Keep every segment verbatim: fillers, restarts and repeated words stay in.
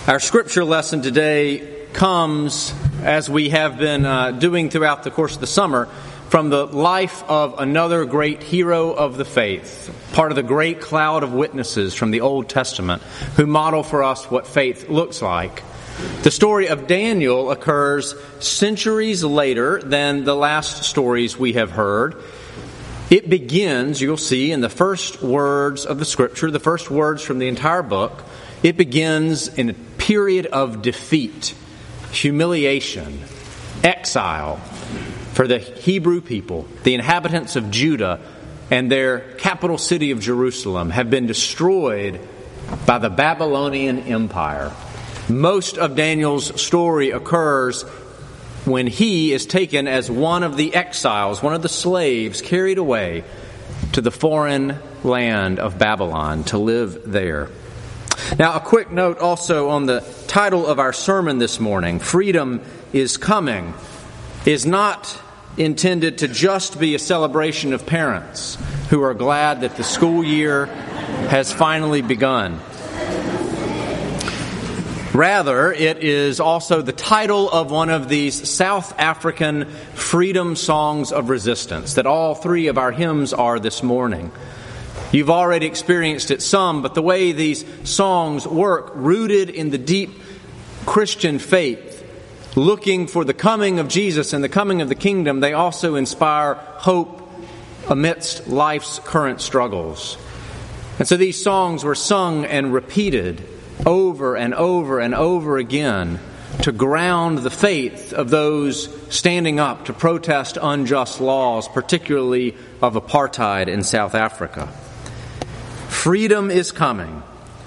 Our scripture lesson today comes, as we have been uh, doing throughout the course of the summer, from the life of another great hero of the faith, part of the great cloud of witnesses from the Old Testament, who model for us what faith looks like. The story of Daniel occurs centuries later than the last stories we have heard. It begins, you'll see, in the first words of the scripture, the first words from the entire book. It begins in a period of defeat, humiliation, exile for the Hebrew people. The inhabitants of Judah and their capital city of Jerusalem have been destroyed by the Babylonian Empire. Most of Daniel's story occurs when he is taken as one of the exiles, one of the slaves carried away to the foreign land of Babylon to live there. Now, a quick note also on the title of our sermon this morning, Freedom is Coming, is not intended to just be a celebration of parents who are glad that the school year has finally begun. Rather, it is also the title of one of these South African freedom songs of resistance that all three of our hymns are this morning. You've already experienced it some, but the way these songs work, rooted in the deep Christian faith, looking for the coming of Jesus and the coming of the kingdom, they also inspire hope amidst life's current struggles. And so these songs were sung and repeated over and over and over again to ground the faith of those standing up to protest unjust laws, particularly of apartheid in South Africa. Freedom is coming.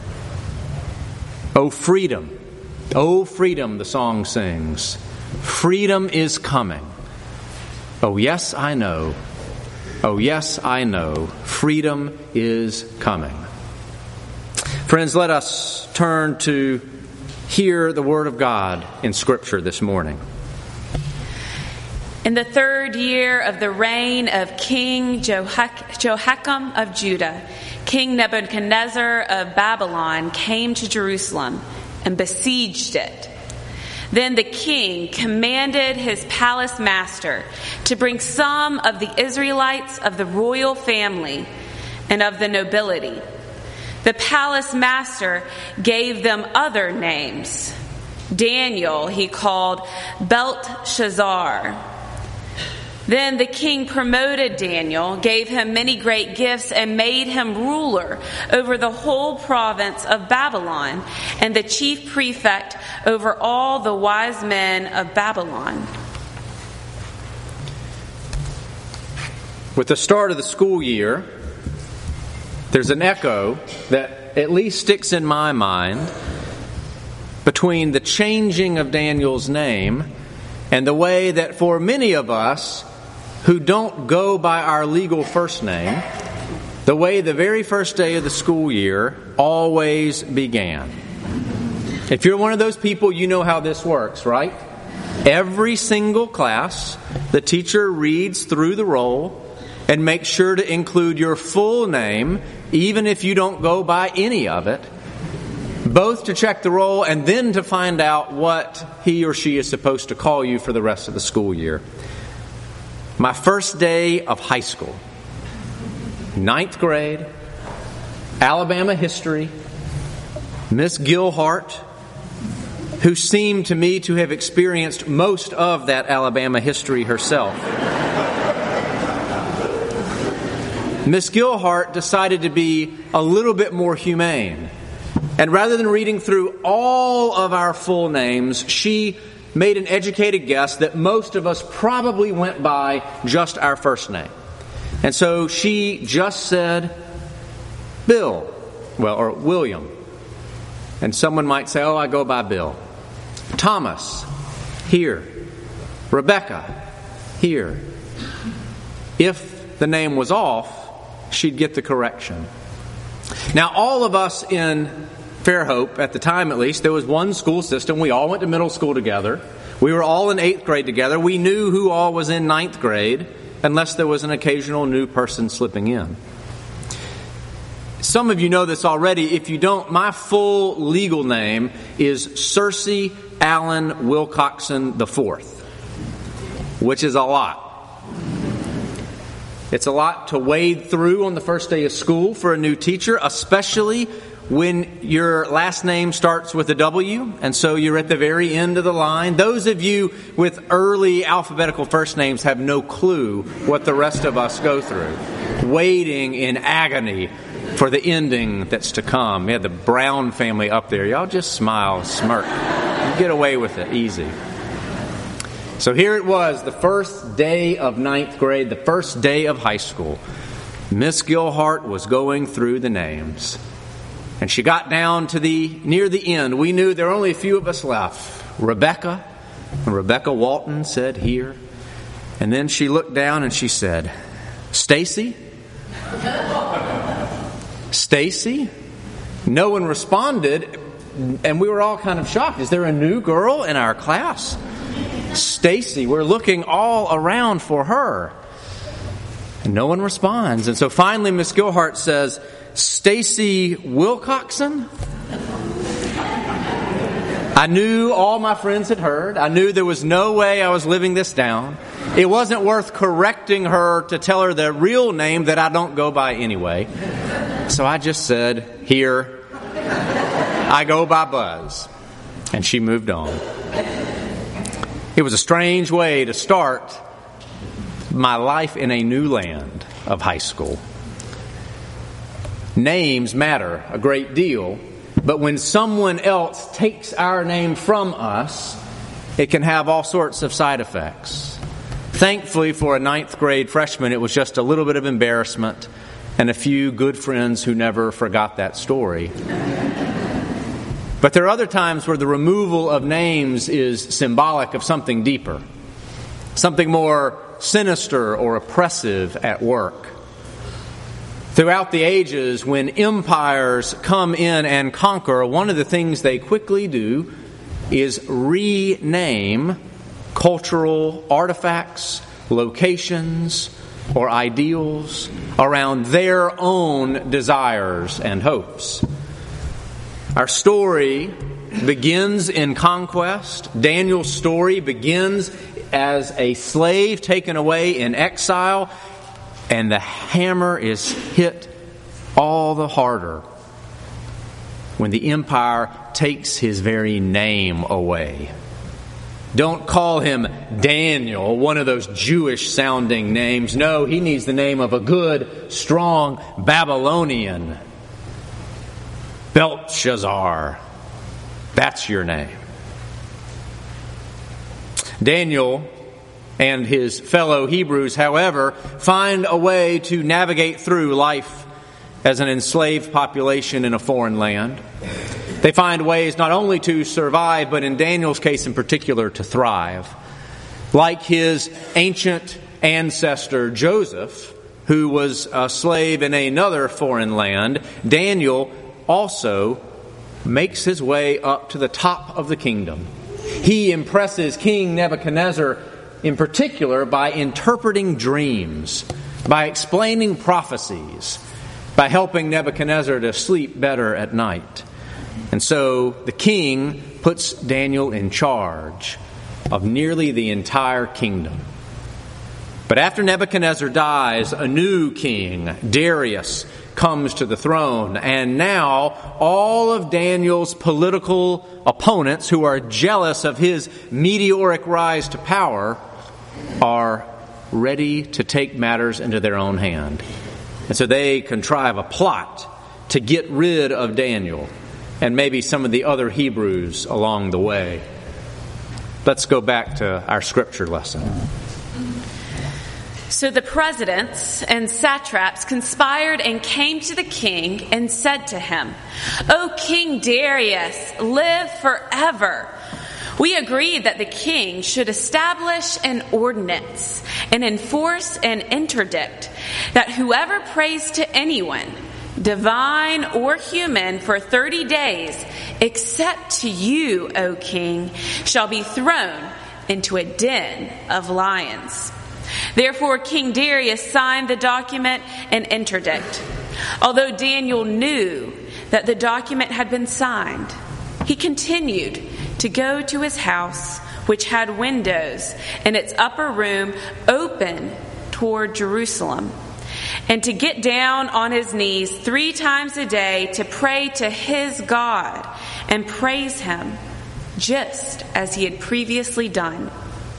Oh, freedom. Oh, freedom, the song sings. Freedom is coming. Oh, yes, I know. Oh, yes, I know. Freedom is coming. Friends, let us turn to hear the Word of God in Scripture this morning. In the third year of the reign of King Jehoiakim of Judah, King Nebuchadnezzar of Babylon came to Jerusalem and besieged it. Then the king commanded his palace master to bring some of the Israelites of the royal family and of the nobility. The palace master gave them other names. Daniel he called Belteshazzar. Then the king promoted Daniel, gave him many great gifts, and made him ruler over the whole province of Babylon and the chief prefect over all the wise men of Babylon. With the start of the school year, there's an echo that at least sticks in my mind between the changing of Daniel's name and the way that for many of us who don't go by our legal first name, the way the very first day of the school year always began. If you're one of those people, you know how this works, right? Every single class, the teacher reads through the roll and makes sure to include your full name, even if you don't go by any of it, both to check the roll and then to find out what he or she is supposed to call you for the rest of the school year. My first day of high school, ninth grade, Alabama history, Miss Gilhart, who seemed to me to have experienced most of that Alabama history herself. Miss Gilhart decided to be a little bit more humane. And rather than reading through all of our full names, she made an educated guess that most of us probably went by just our first name. And so she just said, Bill, well, or William. And someone might say, oh, I go by Bill. Thomas, here. Rebecca, here. If the name was off, she'd get the correction. Now, all of us in Fairhope, at the time at least, there was one school system. We all went to middle school together. We were all in eighth grade together. We knew who all was in ninth grade, unless there was an occasional new person slipping in. Some of you know this already. If you don't, my full legal name is Cersei Allen Wilcoxon the Fourth, which is a lot. It's a lot to wade through on the first day of school for a new teacher, especially when your last name starts with a W, and so you're at the very end of the line. Those of you with early alphabetical first names have no clue what the rest of us go through, waiting in agony for the ending that's to come. We had the Brown family up there. Y'all just smile, smirk. You get away with it easy. So here it was, the first day of ninth grade, the first day of high school. Miss Gilhart was going through the names. And she got down to the near the end. We knew there were only a few of us left. Rebecca. And Rebecca Walton said, here. And then she looked down and she said, Stacy? Stacy? No one responded. And we were all kind of shocked. Is there a new girl in our class? Stacy. We're looking all around for her. And no one responds. And so finally Miss Gilhart says, Stacy Wilcoxon? I knew all my friends had heard. I knew there was no way I was living this down. It wasn't worth correcting her to tell her the real name that I don't go by anyway. So I just said, here, I go by Buzz. And she moved on. It was a strange way to start my life in a new land of high school. Names matter a great deal, but when someone else takes our name from us, it can have all sorts of side effects. Thankfully, for a ninth grade freshman, it was just a little bit of embarrassment and a few good friends who never forgot that story. But there are other times where the removal of names is symbolic of something deeper, something more sinister or oppressive at work. Throughout the ages, when empires come in and conquer, one of the things they quickly do is rename cultural artifacts, locations, or ideals around their own desires and hopes. Our story begins in conquest. Daniel's story begins as a slave taken away in exile, and the hammer is hit all the harder when the empire takes his very name away. Don't call him Daniel, one of those Jewish-sounding names. No, he needs the name of a good, strong Babylonian. Belshazzar. That's your name. Daniel and his fellow Hebrews, however, find a way to navigate through life as an enslaved population in a foreign land. They find ways not only to survive, but in Daniel's case in particular, to thrive. Like his ancient ancestor Joseph, who was a slave in another foreign land, Daniel also makes his way up to the top of the kingdom. He impresses King Nebuchadnezzar in particular by interpreting dreams, by explaining prophecies, by helping Nebuchadnezzar to sleep better at night. And so the king puts Daniel in charge of nearly the entire kingdom. But after Nebuchadnezzar dies, a new king, Darius, comes to the throne. And now all of Daniel's political opponents, who are jealous of his meteoric rise to power, are ready to take matters into their own hand. And so they contrive a plot to get rid of Daniel and maybe some of the other Hebrews along the way. Let's go back to our scripture lesson. So the presidents and satraps conspired and came to the king and said to him, "O King Darius, live forever. We agreed that the king should establish an ordinance and enforce an interdict that whoever prays to anyone, divine or human, for thirty days, except to you, O king, shall be thrown into a den of lions." Therefore, King Darius signed the document and interdict. Although Daniel knew that the document had been signed, he continued to go to his house, which had windows in its upper room open toward Jerusalem, and to get down on his knees three times a day to pray to his God and praise him, just as he had previously done.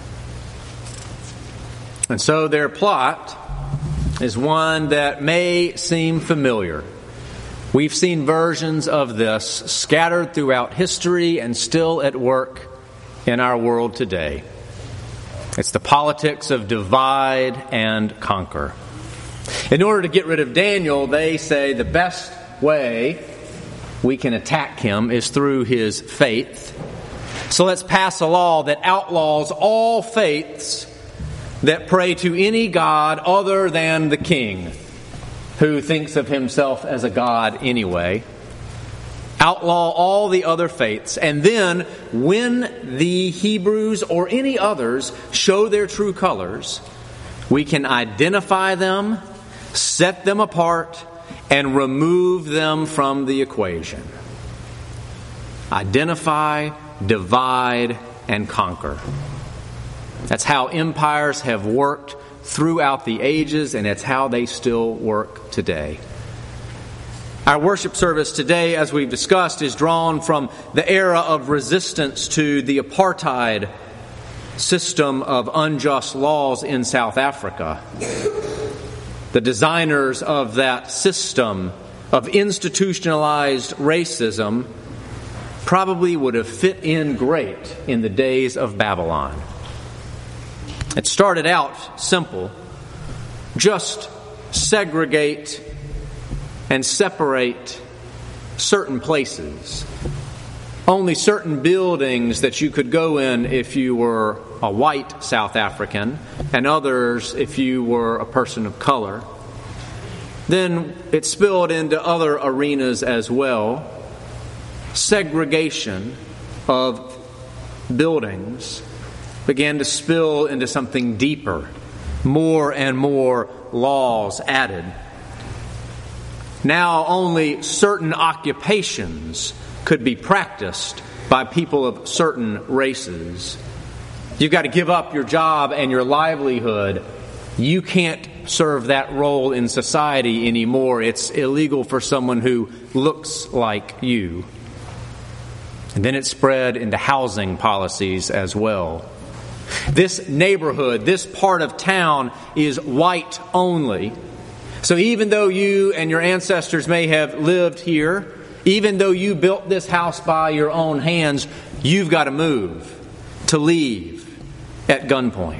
And so their plot is one that may seem familiar. We've seen versions of this scattered throughout history and still at work in our world today. It's the politics of divide and conquer. In order to get rid of Daniel, they say the best way we can attack him is through his faith. So let's pass a law that outlaws all faiths that pray to any god other than the king, who thinks of himself as a god anyway. Outlaw all the other faiths, and then when the Hebrews or any others show their true colors, we can identify them, set them apart, and remove them from the equation. Identify, divide, and conquer. That's how empires have worked throughout the ages, and it's how they still work today. Our worship service today, as we've discussed, is drawn from the era of resistance to the apartheid system of unjust laws in South Africa. The designers of that system of institutionalized racism probably would have fit in great in the days of Babylon. It started out simple. Just segregate and separate certain places. Only certain buildings that you could go in if you were a white South African, and others if you were a person of color. Then it spilled into other arenas as well. Segregation of buildings began to spill into something deeper. More and more laws added. Now only certain occupations could be practiced by people of certain races. You've got to give up your job and your livelihood. You can't serve that role in society anymore. It's illegal for someone who looks like you. And then it spread into housing policies as well. This neighborhood, this part of town is white only. So even though you and your ancestors may have lived here, even though you built this house by your own hands, you've got to move, to leave at gunpoint.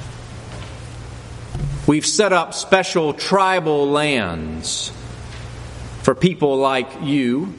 We've set up special tribal lands for people like you.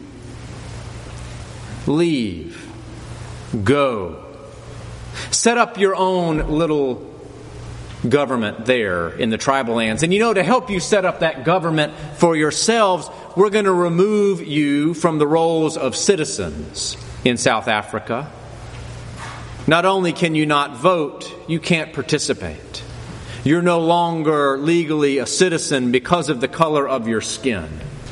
Leave. Go. Set up your own little government there in the tribal lands. And you know, to help you set up that government for yourselves, we're going to remove you from the roles of citizens in South Africa. Not only can you not vote, you can't participate. You're no longer legally a citizen because of the color of your skin.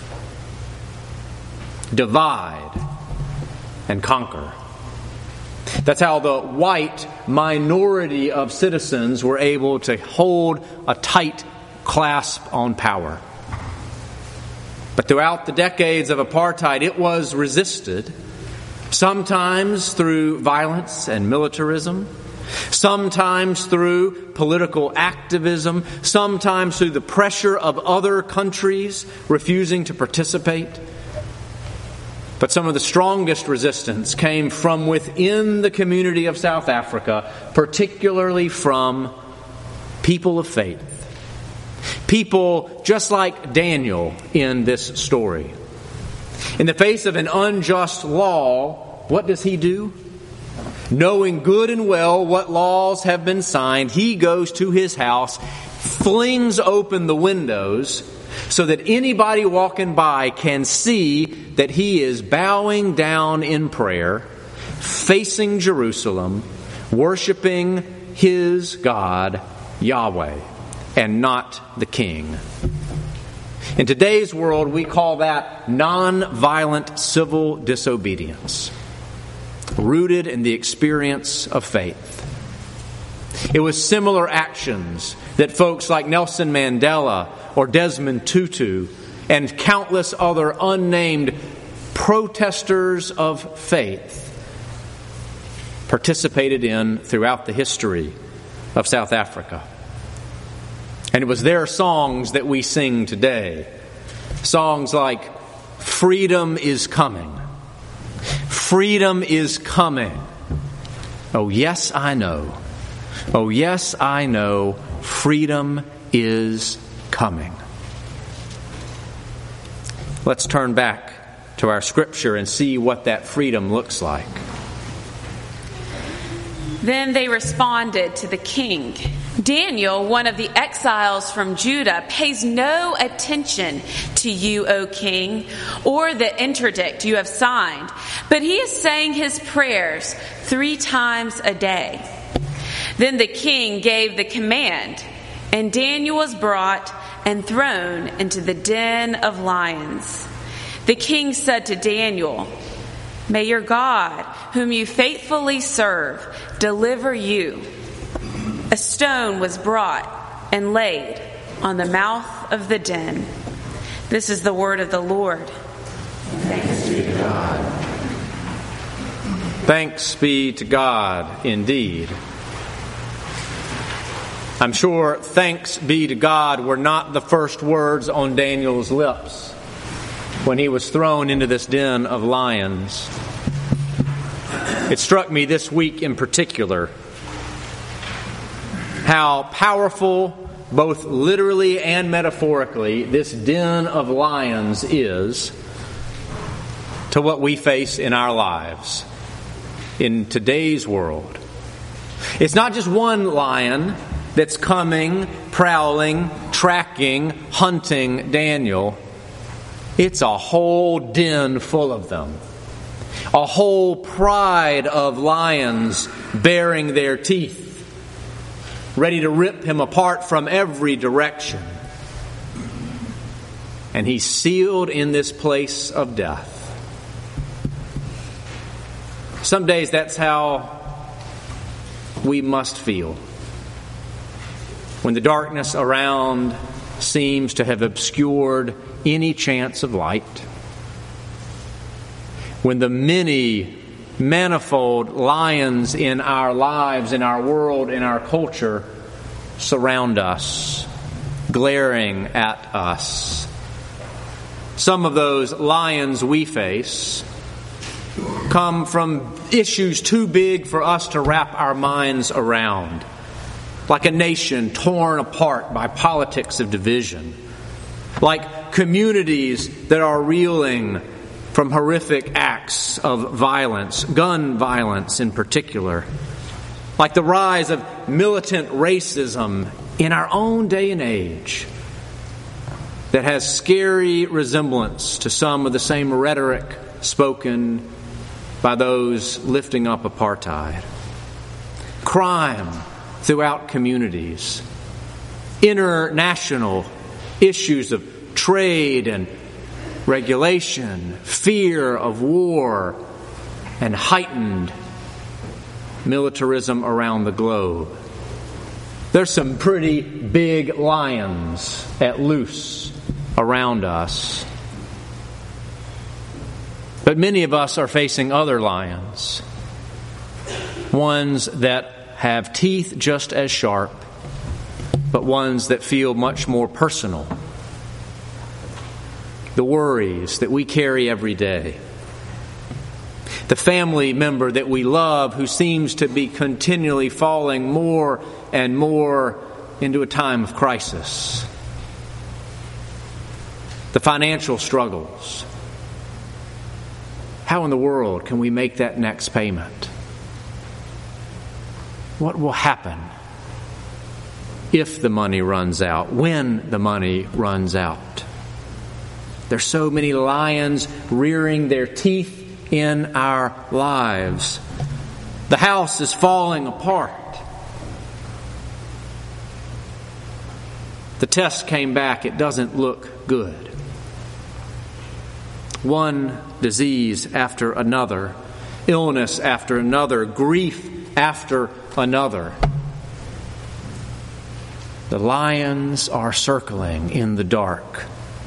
Divide and conquer. That's how the white minority of citizens were able to hold a tight clasp on power. But throughout the decades of apartheid, it was resisted, sometimes through violence and militarism, sometimes through political activism, sometimes through the pressure of other countries refusing to participate. But some of the strongest resistance came from within the community of South Africa, particularly from people of faith. People just like Daniel in this story. In the face of an unjust law, what does he do? Knowing good and well what laws have been signed, he goes to his house, flings open the windows, so that anybody walking by can see that he is bowing down in prayer, facing Jerusalem, worshiping his God, Yahweh, and not the king. In today's world, we call that nonviolent civil disobedience, rooted in the experience of faith. It was similar actions that folks like Nelson Mandela or Desmond Tutu and countless other unnamed protesters of faith participated in throughout the history of South Africa. And it was their songs that we sing today. Songs like, "Freedom is coming. Freedom is coming. Oh, yes, I know. Oh, yes, I know. Freedom is coming." Let's turn back to our scripture and see what that freedom looks like. Then they responded to the king, "Daniel, one of the exiles from Judah, pays no attention to you, O king, or the interdict you have signed, but he is saying his prayers three times a day." Then the king gave the command, and Daniel was brought and thrown into the den of lions. The king said to Daniel, "May your God, whom you faithfully serve, deliver you." A stone was brought and laid on the mouth of the den. This is the word of the Lord. Thanks be to God. Thanks be to God, indeed. I'm sure thanks be to God were not the first words on Daniel's lips when he was thrown into this den of lions. It struck me this week in particular how powerful, both literally and metaphorically, this den of lions is to what we face in our lives in today's world. It's not just one lion that's coming, prowling, tracking, hunting Daniel. It's a whole den full of them. A whole pride of lions baring their teeth, ready to rip him apart from every direction. And he's sealed in this place of death. Some days that's how we must feel when the darkness around seems to have obscured any chance of light. When the many, manifold lions in our lives, in our world, in our culture surround us, glaring at us. Some of those lions we face come from issues too big for us to wrap our minds around, like a nation torn apart by politics of division, like communities that are reeling from horrific acts of violence, gun violence in particular, like the rise of militant racism in our own day and age that has scary resemblance to some of the same rhetoric spoken by those lifting up apartheid. Crime throughout communities, international issues of trade and regulation, fear of war, and heightened militarism around the globe. There's some pretty big lions at loose around us. But many of us are facing other lions, ones that have teeth just as sharp, but ones that feel much more personal. The worries that we carry every day. The family member that we love who seems to be continually falling more and more into a time of crisis. The financial struggles. How in the world can we make that next payment? What will happen if the money runs out, when the money runs out? There's so many lions rearing their teeth in our lives. The house is falling apart. The test came back. It doesn't look good. one disease after another, illness after another, grief after another. The lions are circling in the dark.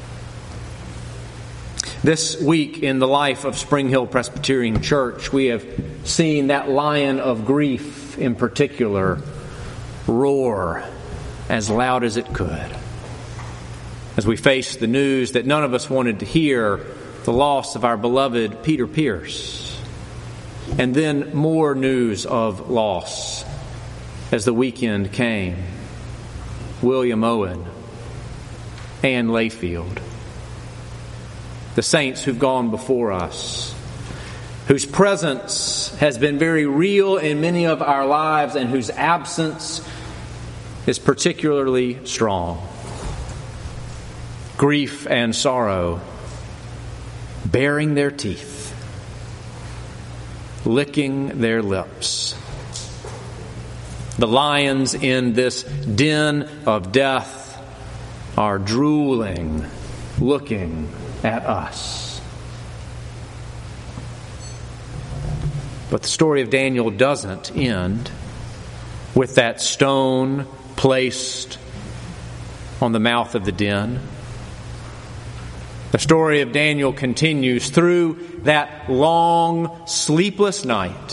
This week in the life of Spring Hill Presbyterian Church, we have seen that lion of grief in particular roar as loud as it could as we face the news that none of us wanted to hear, the loss of our beloved Peter Pierce. And then more news of loss as the weekend came. William Owen, Ann Layfield, the saints who've gone before us, whose presence has been very real in many of our lives and whose absence is particularly strong. Grief and sorrow baring their teeth, licking their lips. The lions in this den of death are drooling, looking at us. But the story of Daniel doesn't end with that stone placed on the mouth of the den. The story of Daniel continues through that long, sleepless night.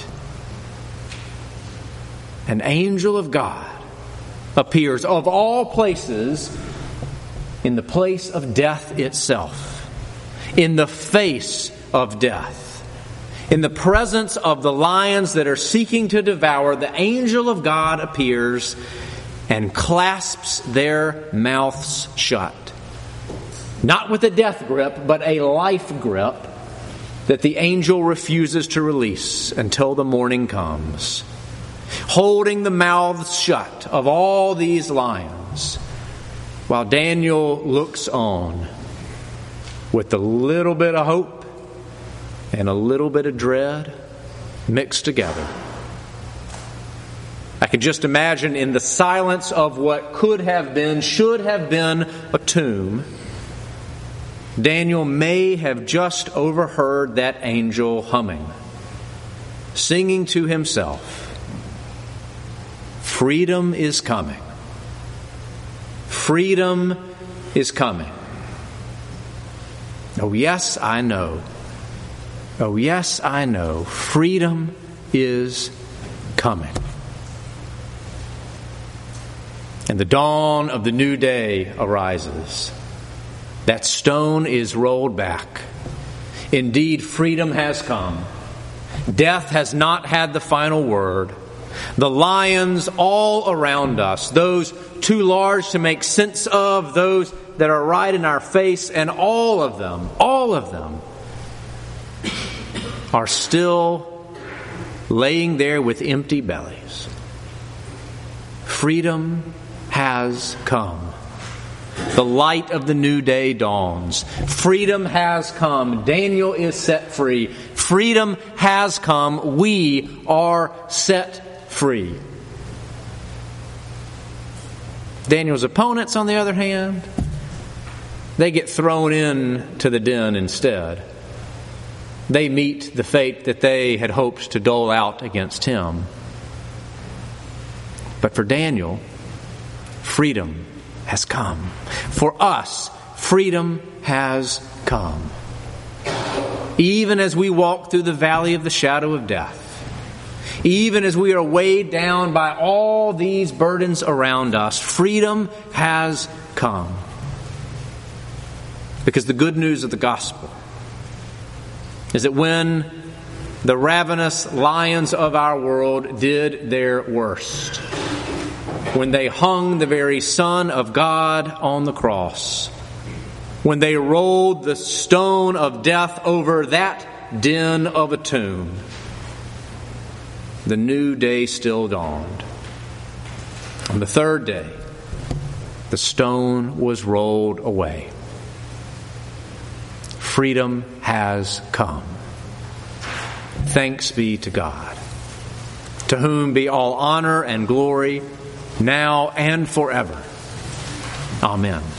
An angel of God appears, of all places, in the place of death itself, in the face of death, in the presence of the lions that are seeking to devour. The angel of God appears and clasps their mouths shut. Not with a death grip, but a life grip that the angel refuses to release until the morning comes. Holding the mouths shut of all these lions, while Daniel looks on with a little bit of hope and a little bit of dread mixed together. I can just imagine in the silence of what could have been, should have been a tomb, Daniel may have just overheard that angel humming, singing to himself, "Freedom is coming. Freedom is coming. Oh, yes, I know. Oh, yes, I know. Freedom is coming." And the dawn of the new day arises. That stone is rolled back. Indeed, freedom has come. Death has not had the final word. The lions all around us, those too large to make sense of, those that are right in our face, and all of them, all of them are still laying there with empty bellies. Freedom has come. The light of the new day dawns. Freedom has come. Daniel is set free. Freedom has come. We are set free. Daniel's opponents, on the other hand, they get thrown into the den instead. They meet the fate that they had hoped to dole out against him. But for Daniel, freedom has come. For us, freedom has come. Even as we walk through the valley of the shadow of death, even as we are weighed down by all these burdens around us, freedom has come. Because the good news of the gospel is that when the ravenous lions of our world did their worst, when they hung the very Son of God on the cross, when they rolled the stone of death over that den of a tomb, the new day still dawned. On the third day, the stone was rolled away. Freedom has come. Thanks be to God, to whom be all honor and glory, now and forever. Amen.